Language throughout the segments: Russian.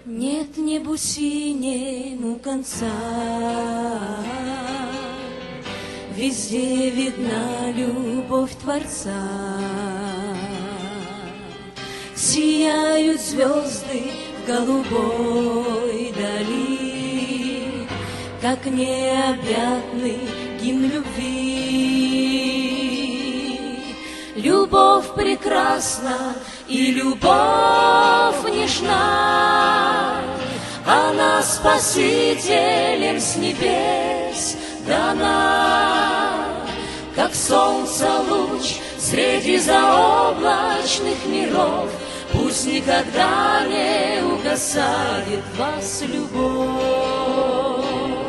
Нет небу синему конца, везде видна любовь Творца. Сияют звезды в голубой дали, как необъятный гимн любви. Любовь прекрасна и любовь нежна, она Спасителем с небес дана, как солнца луч среди заоблачных миров. Пусть никогда не угасает в вас любовь.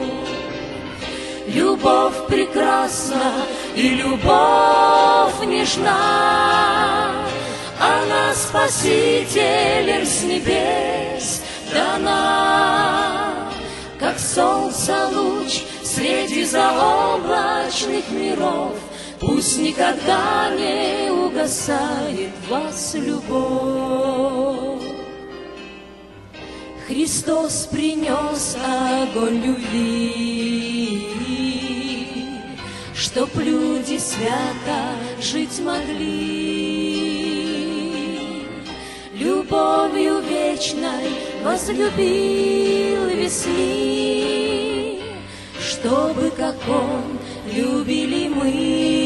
Любовь прекрасна и любовь нежна, она Спасителем с небес дана, как солнца луч среди заоблачных миров. Пусть никогда не угасает в вас любовь. Христос принес огонь любви, чтоб люди свято жить могли. Любовью вечной возлюбил весли, чтобы, как Он, любили мы.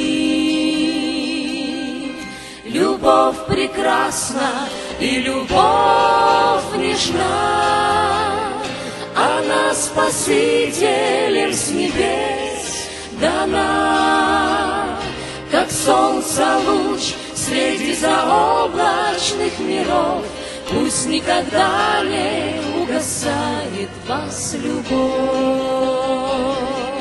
Любовь прекрасна и любовь нежна, она Спасителем с небес дана, как солнца луч среди заоблачных миров. Пусть никогда не угасает в вас любовь.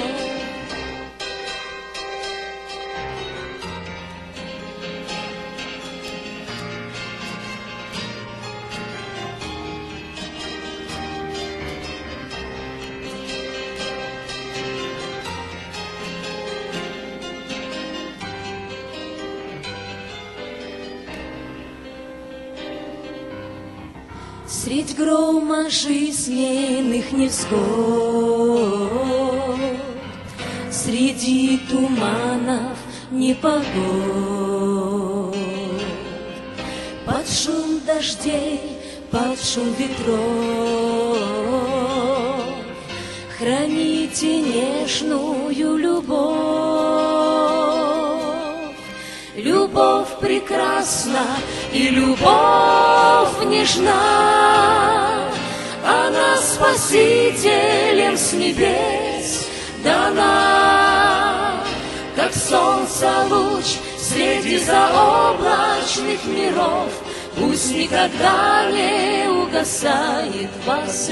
Средь грома жизненных невзгод, среди туманов непогод, под шум дождей, под шум ветров, храните нежную любовь. Любовь прекрасна и любовь нежна, она Спасителем с небес дана, как солнца луч среди заоблачных миров. Пусть никогда не угасает в вас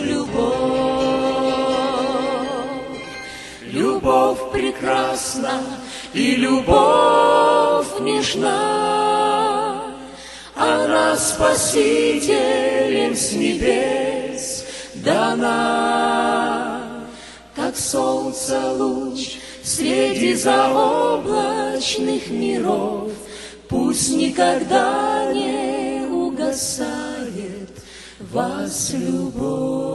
любовь. Любовь прекрасна и любовь нежна, она Спасителем с небес дана, как солнца луч среди заоблачных миров. Пусть никогда не угасает в вас любовь.